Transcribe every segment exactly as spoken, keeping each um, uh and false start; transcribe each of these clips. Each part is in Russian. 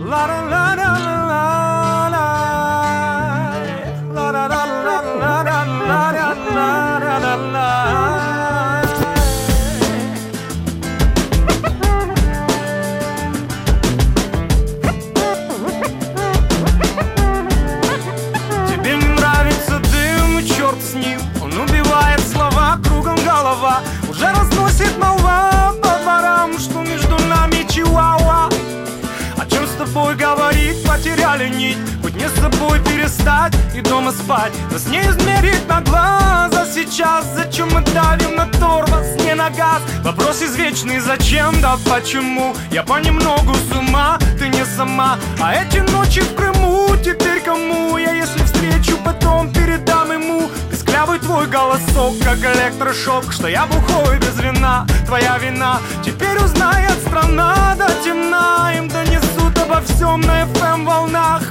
Тебе не нравится дым, и черт с ним. Он убивает слова, кругом голова. Уже разносит молва по дворам, что между нами чиуауа. О чем с тобой говорить, потеряли нить. Быть не с собой перестать и дома спать. Нас не измерить на глаза сейчас. Зачем мы давим на тормоз, не на газ? Вопрос извечный, зачем, да почему? Я понемногу с ума, ты не сама. А эти ночи в Крыму теперь кому? Я если встречу, потом передам ему. Песклявый твой голосок, как электрошок. Что я бухой без вина, твоя вина. Теперь узнает страна до темна. Им донесут обо всем на эф эм волнах.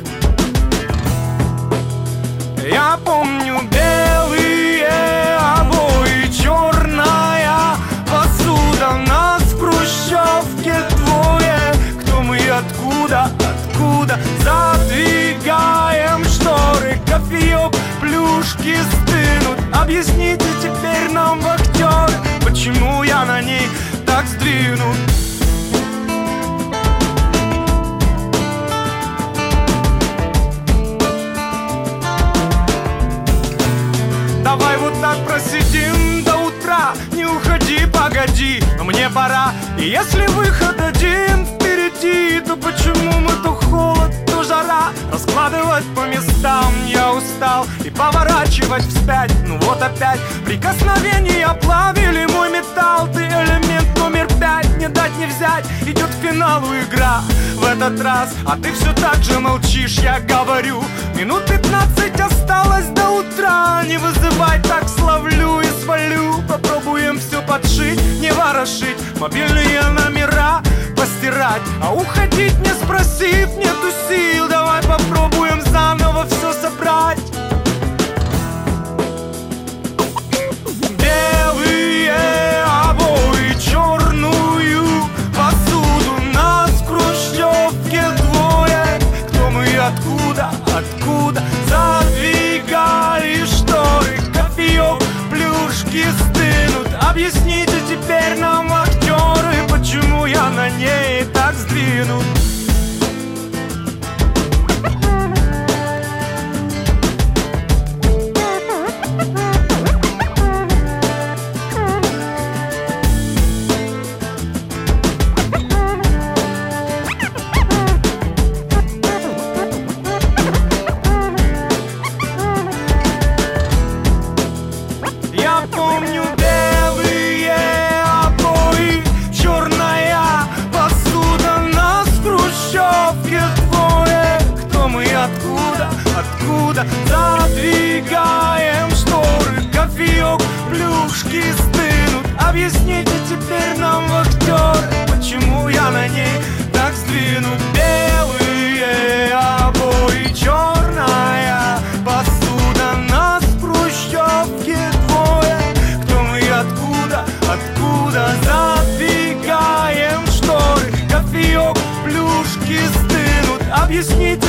Я помню белые обои, черная посуда. Нас в хрущевке двое. Кто мы и откуда, откуда? Задвигаем шторы, кофеек, плюшки стынут. Объясните теперь нам, вахтеры, почему я на ней так сдвинут. Давай вот так просидим до утра. Не уходи, погоди, но мне пора. И если выход один впереди, то почему мы то холод, то жара? Раскладывать по местам я устал и поворачивать вспять. Ну вот опять прикосновения плавили мой металл. Ты элемент номер пять, не дать не взять. Идет к финалу игра в этот раз, а ты все так же молчишь, я говорю. Минут пятнадцать осталось до утра. Не вызывай, так словлю и свалю. Попробуем все подшить, не ворошить. Мобильные номера постирать. А уходить не спросив, нету сил. Давай попробуем заново все собрать. Белые обои, черную посуду. Нас в хрущевке двое. Кто мы и откуда, откуда? Задвигали шторы, кофеек, плюшки стынут. Объясните теперь нам, вахтеры, почему я на ней так сдвинут. Я помню белые обои, черная посуда. Нас в хрущевке двое. Кто мы и откуда, откуда? Задвигаем шторы, кофеек, плюшки стынут. Объясните теперь нам, вахтеры, почему я на ней так сдвинут. Белые обои, черная посуда. Нас в хрущевке двое. Кто мы и откуда, откуда? Задвигаем шторы, кофеек, плюшки стынут. Объясните